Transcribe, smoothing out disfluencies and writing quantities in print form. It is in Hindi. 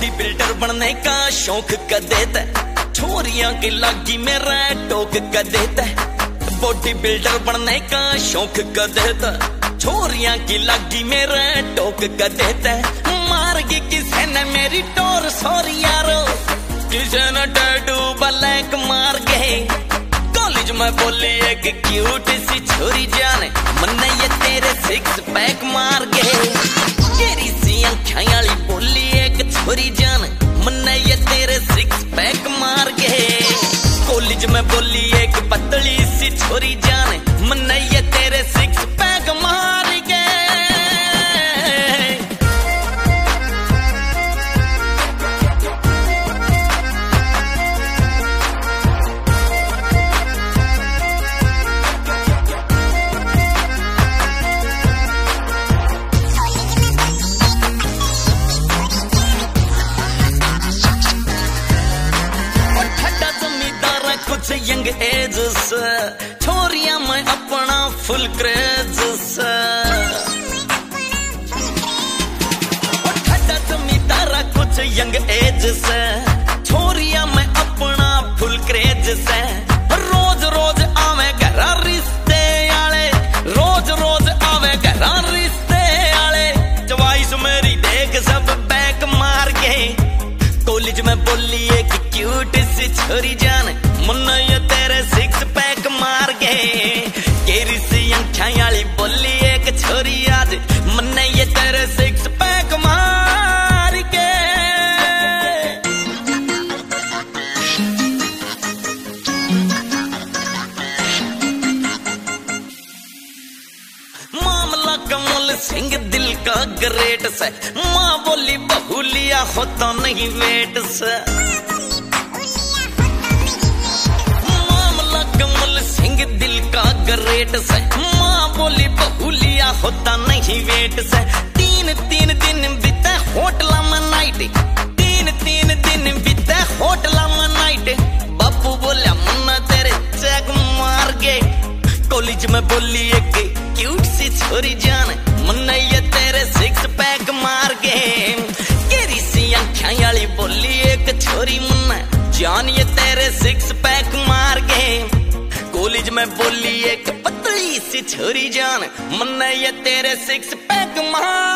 बॉडी बिल्डर बनने का शौक कर देता, छोरियां की लागी मेरा टोक कर देता। बॉडी बिल्डर बनने का शौक कर देता, छोरियां की लागी मेरा टोक कर देता। मार गई किसी ने मेरी टोर सॉरी यारो, किसी ने टैटू ब्लैक मार गए। कॉलेज में बोली एक क्यूट सी छोरी जाने, मन्ने ये तेरे सिक्स पैक मार गए। तेरी सी आँखें वाली बोली एक छोरी जाने, मन्ने ये तेरे सिक्स पैक मार गए। कॉलेज में बोली एक पतली सी छोरी जाने, मन्ने ये तेरे सिक्स पैक मार गए। यंग एज से छोरियां में अपना फुल क्रेज से, जमींदारा कुछ यंग एज से, छोरियां में अपना फुल क्रेज से। रोज रोज आवे घरा रिश्ते आले, रोज रोज आवे घरा रिश्ते आले। चवाइस मेरी देख सब बैक मार गए। कॉलेज में बोली एक क्यूट सी छोरी जाने, मुन्ना ये तेरे सिक्स पैक मार गए। केरी सी आँखें वाली बोली एक छोरी आज, मुन्ना ये तेरे सिक्स पैक मार गए। मामला कमल सिंह दिल का ग्रेट से, माँ बोली बहू लिया होता नहीं वेट से। सिंह दिल का ग्रेट से, माँ बोली बहू लिया होता नहीं वेट से। तीन तीन दिन बीते होटल में नाइट, तीन तीन दिन बीते होटल में नाइट। बापू बोला मुन्ना तेरे चेक मार गए। कॉलेज में बोली एक क्यूट सी छोरी जाने, मुन्ना ये तेरे सिक्स पैक मार गए। केरी सी आँखें वाली बोली एक छोरी, मुन्ना जान ये तेरे सिक्स पैक मार गए। कॉलेज में बोली एक पतली सी छोरी जान, मन्ने ये तेरे सिक्स पैक मार